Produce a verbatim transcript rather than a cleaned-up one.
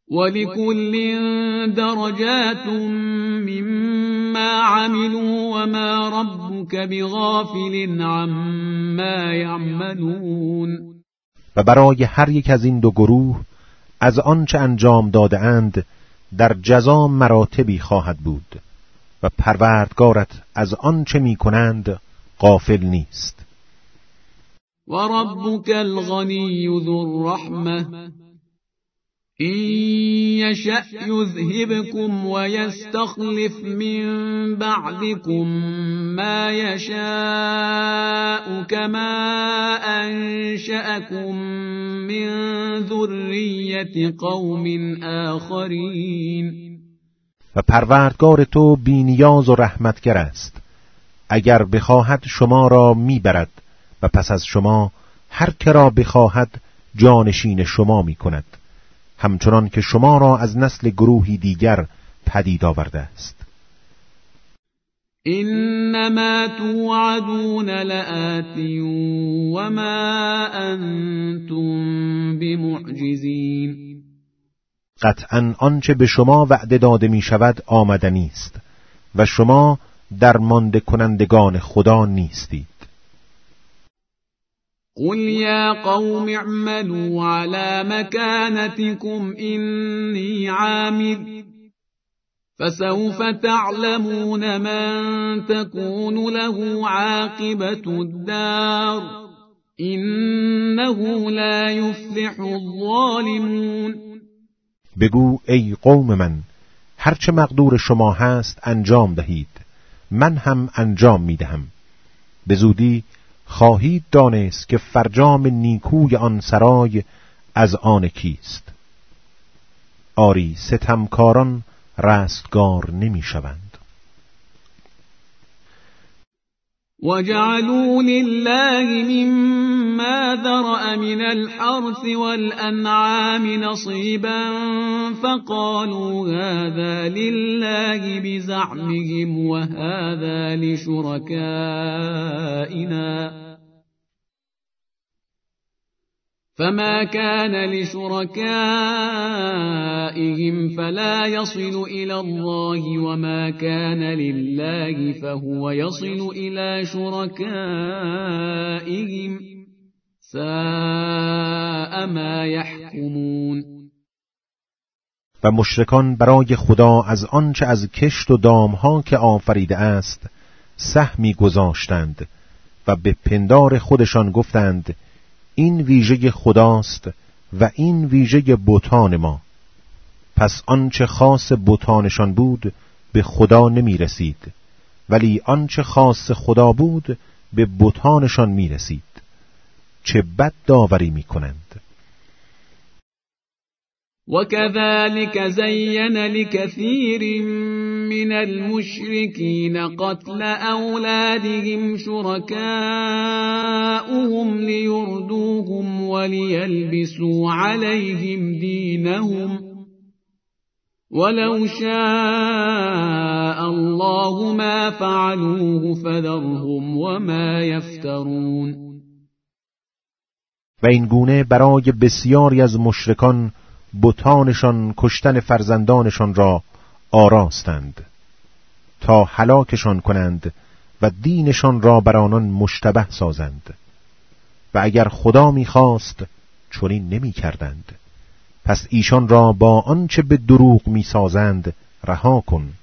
ولكل درجات مما عملوا وما ربك بغافل عما يعملون. و برای هر یک از این دو گروه از آنچه انجام داده اند در جزا مراتبی خواهد بود و پروردگارت از آنچه می کنند غافل نیست. و ربک الغنی ذو الرحمه إن يشأ يذهبكم ويستخلف من بعدكم ما يشاء كما أنشأكم من ذرية قوم آخرين. و پروردگار تو بی‌نیاز و رحمتگر است. اگر بخواهد شما را میبرد و پس از شما هر که را بخواهد جانشین شما میکند، همچنان که شما را از نسل گروهی دیگر پدید آورده است. انما توعدون لآت وما انتم بمعجزین. قطعاً آنچه به شما وعده داده می شود آمدنی است و شما درمانده کنندگان خدا نیستید. قل یا قوم اعملوا على مكانتكم إني عامل فسوف تعلمون من تكون له عاقبة الدار إنه لا يفلح الظالمون. بگو ای قوم من، هرچه مقدور شما هست انجام دهید، من هم انجام می دهم. به زودی خواهید دانست که فرجام نیکوی آن سرای از آن کیست. آری ستمکاران رستگار نمی شوند. وَجَعَلُوا لِلَّهِ مِمَّا ذَرَأَ مِنَ الْحَرْثِ وَالْأَنْعَامِ نَصِيبًا فَقَالُوا هَذَا لِلَّهِ بِزَعْمِهِمْ وَهَذَا لِشُرَكَائِنَا فَمَا كَانَ لِشُرَكَائِهِمْ فَلَا يَصِلُ إِلَى اللَّهِ وَمَا كَانَ لِلَّهِ فَهُوَ يَصِلُ إِلَى شُرَكَائِهِمْ سَاءَ مَا يَحْكُمُونَ. و مشرکان برای خدا از آنچه از کشت و دامها که آفریده است سهمی گذاشتند و به پندار خودشان گفتند این ویژه خداست و این ویژه بتان ما. پس آنچه خاص بتانشان بود به خدا نمی رسید، ولی آنچه خاص خدا بود به بتانشان می رسید. چه بد داوری می کنند. وَكَذَلِكَ زَيَّنَ لِكَثِيرٍ مِّنَ الْمُشْرِكِينَ قَتْلَ أَوْلَادِهِمْ شُرَكَاؤُهُمْ لِيُرْدُوهُمْ وَلِيَلْبِسُوا عَلَيْهِمْ دِينَهُمْ وَلَوْ شَاءَ اللَّهُ مَا فَعَلُوهُ فَذَرْهُمْ وَمَا يَفْتَرُونَ. و این گونه برای بسیاری از مشرکان بتانشان کشتن فرزندانشان را آراستند تا هلاکشان کنند و دینشان را بر آنان مشتبه سازند، و اگر خدا می‌خواست چنین نمی‌کردند. پس ایشان را با آنچه به دروغ می‌سازند رها کن